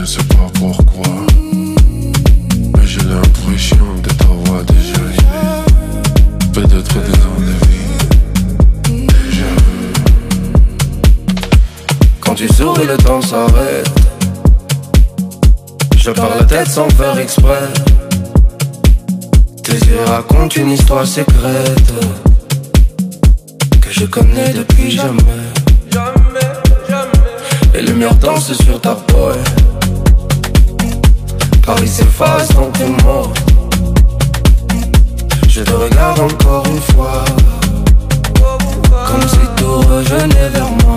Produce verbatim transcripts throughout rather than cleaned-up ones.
ne sais pas pourquoi, mais j'ai l'impression de t'avoir déjà aimé. Peut-être des ans de vie, déjà vu. Quand tu souris le temps s'arrête. Je perds la tête sans faire exprès. Tes yeux racontent une histoire secrète que je connais depuis jamais. Les lumières dansent sur ta peau. Paris s'efface dans tes mots. Je te regarde encore une fois, comme si tout revenait vers moi.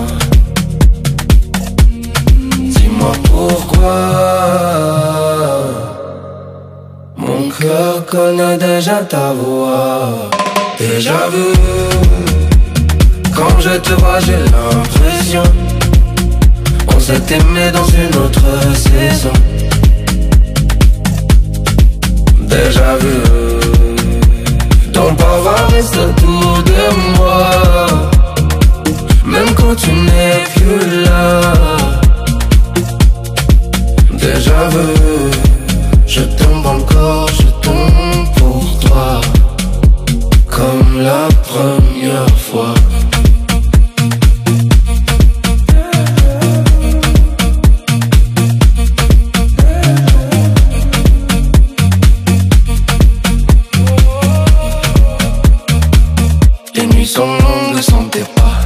Dis-moi pourquoi mon cœur connaît déjà ta voix. Déjà vu, quand je te vois j'ai l'impression on s'est aimé dans une autre saison. Déjà vu, ton parfum reste autour de moi, même quand tu n'es plus là. Déjà vu, je tombe encore, je tombe pour toi, comme la première fois. Les nuits sont longues sans tes pas,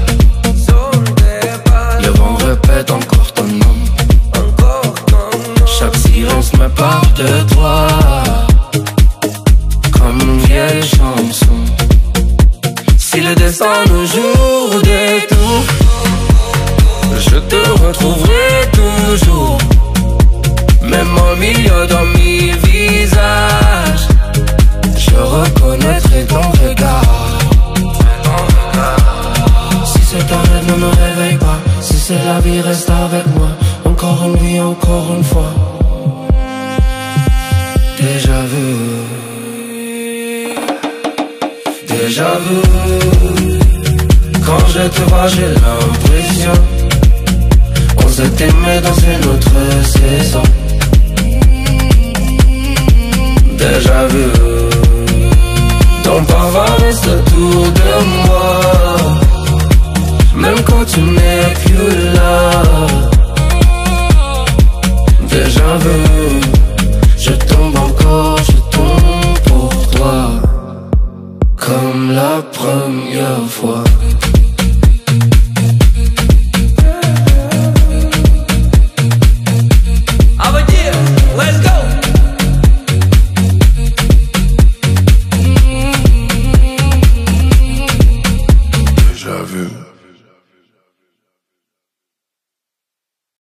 le vent répète encore ton nom. Chaque silence me parle de toi, comme une vieille chanson. Si le destin nous joue des tours, je te retrouverai toujours, même au milieu de mes visages. Je reconnaîtrai ton regard. Si c'est un rêve, ne me réveille pas. Si c'est la vie, reste avec moi. Encore une vie, encore une fois. Déjà vu, déjà vu, quand je te vois j'ai l'impression on s'est aimé dans une autre saison. Déjà vu, ton parfum reste autour de moi, même quand tu n'es plus là. Déjà vu, je tombe encore, je tombe pour toi, comme la première fois. Déjà vu.